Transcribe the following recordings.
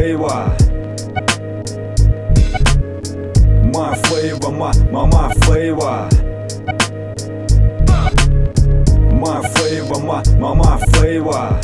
flavor. My flavor, my flavor. My flavor, my flavor.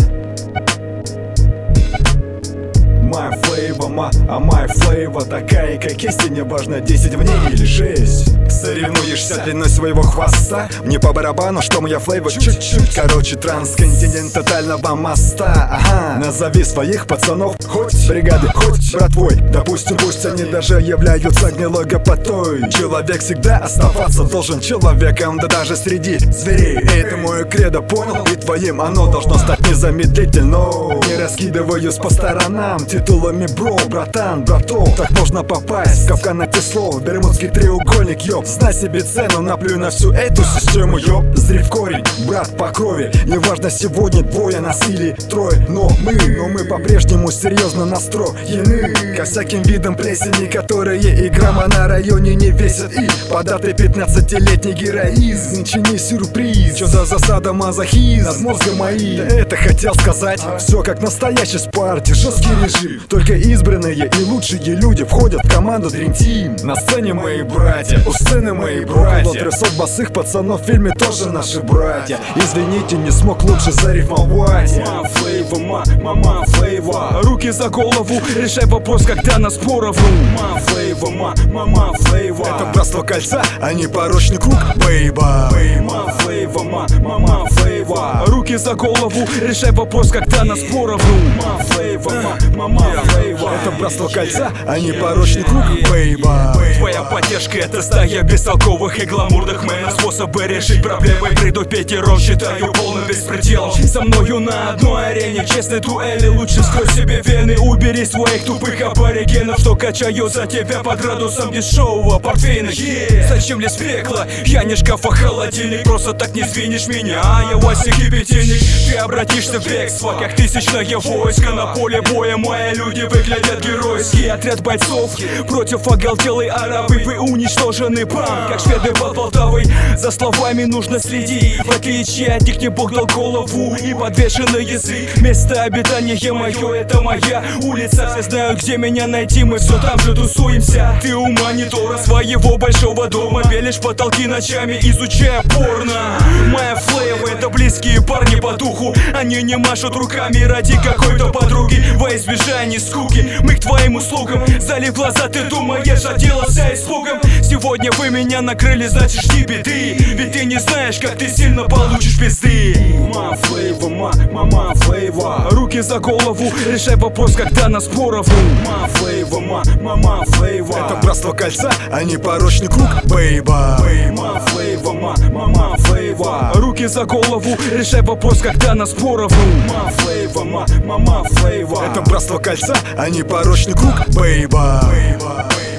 My flavor, my flavor. Такая, как есть, и неважно, 10 в ней или 6. Соревнуешься длиной своего хвоста. Мне по барабану, что моя флейва чуть-чуть короче трансконтинентального моста. Ага, назови своих пацанов, хоть бригады, хоть братвой. Допустим, пусть они даже являются гнилой гопотой. Человек всегда оставаться должен человеком, да даже среди зверей. Это мое кредо, понял? И твоим оно должно стать незамедлительно. Не раскидываюсь по сторонам титулами бро, братан, браток. Так можно попасть в капкан этих слов. Бермудский треугольник, ёп. Знай себе цену, наплюй на всю эту систему, ёп. Зри в корень, брат по крови. Неважно, сегодня двое нас или трое. Но мы по-прежнему серьезно настроены ко всяким видам плесени, которые и грамма на районе не весят. И податый 15-летний героизм нынче не сюрприз. Чё за засада мазохизм над мозгом моим? Да это хотел сказать. Все как настоящий спарти, жесткий режим. Только избранные и лучшие люди входят в команду Dream Team. На сцене мои братья, у сцены мои братья. Около 300 босых пацанов в фильме тоже наши братья. Извините, не смог лучше зарифмовать. My flavor, my flavor. Руки за голову, решай вопрос, когда нас поровну. My flavor, my flavor. Это братство кольца, а не порочный круг, бейба. My flavor, my flavor. Руки за голову, решай вопрос, когда нас поровну. My flavor, my flavor. Это братство кольца, а не порочный круг, бейба. Твоя поддержка — это стая бестолковых и гламурных мэнов. Способы решить проблемы придут пятером, считаю полным беспределом. Со мною на одной арене честной дуэли, лучше вскрой себе вены. Убери своих тупых аборигенов, что качают за тебя под градусом дешевого портвейна. Зачем лезть в пекло? Я не шкаф, а холодильник. Просто так не сдвинешь меня, а я Вася Кипятильник. Ты обратишься в бегство, как тысячное войско. На поле боя мои люди выглядят геройски. Отряд бойцов против оголтелой арабы. Вы уничтожены, бам, как шведы под Полтавой. За словами нужно следить. В отличие от них не Бог дал голову и подвешенный язык. Место обитания мое, это моя улица. Все знают, где меня найти, мы все там же тусуемся. Ты у монитора своего большого дома белишь потолки ночами, изучая порно. Моя флейва — это близкие парни по духу. Они не машут руками ради какой-то подруги. Во избежание скуки мы к твоим услугам. Залив глаза, ты думаешь, отделался испугом. Сегодня вы меня накрыли, значит жди беды. Ведь ты не знаешь, как ты сильно получишь пизды. My flavor, my flavor. Руки за голову, решай вопрос, когда нас поровну. My flavor, my flavor. Это братство кольца, а не порочный круг, бейба. My flavor, my flavor. Руки за голову, решай вопрос, когда нас поровну. My flavor, my flavor. Это братство кольца, а не порочный круг, бейба.